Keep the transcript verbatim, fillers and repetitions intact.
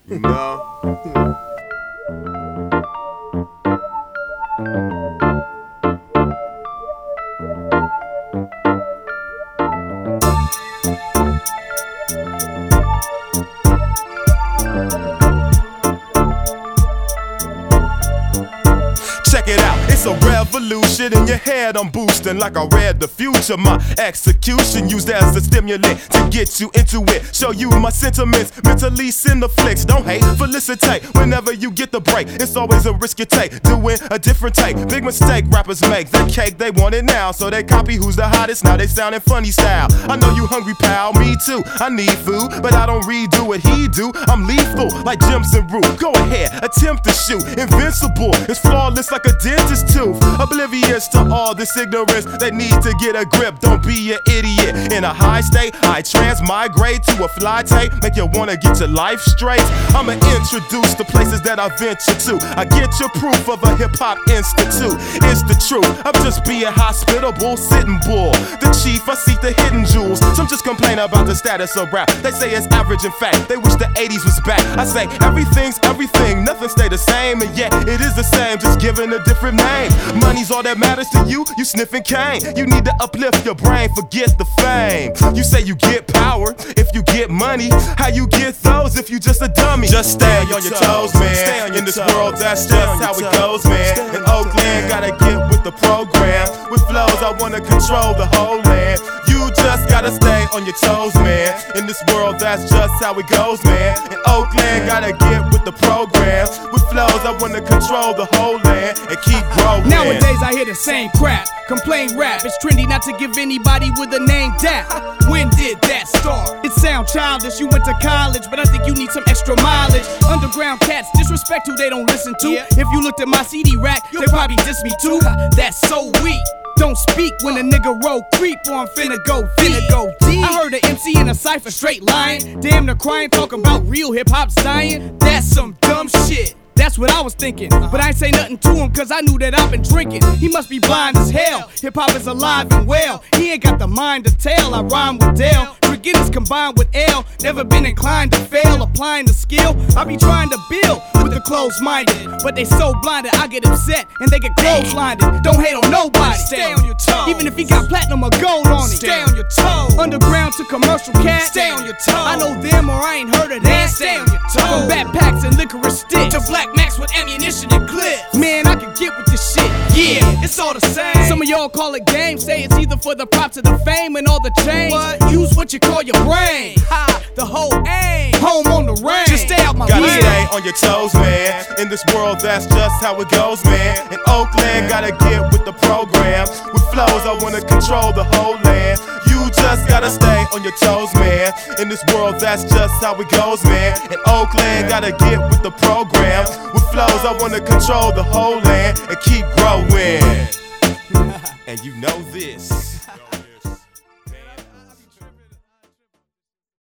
You know? Check it out, it's a revolution in your head. I'm boosting like I read the future. My execution used as a stimulant to get you into it. Show you my sentiments, mentally send the flicks. Don't hate, felicitate whenever you get the break. It's always a risk you take, doing a different take. Big mistake rappers make, that cake they want it now. So they copy who's the hottest, now they sounding funny style. I know you hungry pal, me too, I need food. But I don't redo what he do, I'm lethal like Jimson Root. Go ahead, attempt to shoot, invincible, it's flawless like a dentist tooth. Oblivious to all this ignorance, they need to get a grip, don't be an idiot. In a high state, I transmigrate to a fly tape, make you wanna get your life straight. I'ma introduce the places that I venture to. I get your proof of a hip-hop institute. It's the truth, I'm just being hospitable, sitting bull. The chief, I seek the hidden jewels. Some just complain about the status of rap. They say it's average, in fact, they wish the eighties was back. I say everything's everything, nothing stay the same, and yet it is the same, just given a different name. Money's all that matters to you, you sniffing cane. You need to uplift your brain, forget the fame. You say you get power if you get money. How you get those if you just a dummy? Just stay on your toes, man. In this world, that's just how it goes, man. In Oakland, gotta get with the program. With flows, I wanna control the whole land. You just gotta stay on your toes, man. In this world, that's just how it goes, man. In Oakland, gotta get with the program. With flows, I wanna control the whole land and keep growing. Nowadays I hear the same crap, complain rap. It's trendy not to give anybody with a name dap. When did that start? It sound childish, you went to college, but I think you need some extra mileage. Underground cats disrespect who they don't listen to. Yeah. If you looked at my C D rack, they probably diss me too. That's so weak. Don't speak when a nigga roll creep or I'm finna go deep. Finna go deep. I heard an M C in a cypher straight lying. Damn, they're crying, talking about real hip-hop's dying. That's some dumb shit. That's what I was thinking, but I ain't say nothing to him cause I knew that I've been drinking. He must be blind as hell, hip-hop is alive and well. He ain't got the mind to tell, I rhyme with Dale. Forgiveness combined with L, never been inclined to fail. Applying the skill, I be trying to build with the closed-minded. But they so blinded, I get upset and they get close-blinded. Don't hate on nobody, stay on your toes. Even if he got platinum or gold on it, stay on your toes. Underground to commercial cat, stay on your toes. I know them or I ain't heard of that, stay on your toes. From backpacks and licorice sticks to black Max with ammunition and clips. Man, I can get with this shit. Yeah, it's all the same. Some of y'all call it game, say it's either for the props or the fame and all the change. What? Use what you call your brain. Ha, the whole aim. Home on the range. Just stay out my way. Gotta stay on your toes, man. In this world, that's just how it goes, man. In Oakland, gotta get with the program. With flows, I wanna control the whole land. You just gotta stay on your toes, man. In this world, that's just how it goes, man. In Oakland, gotta get with the program. With flows, I wanna control the whole land and keep growing.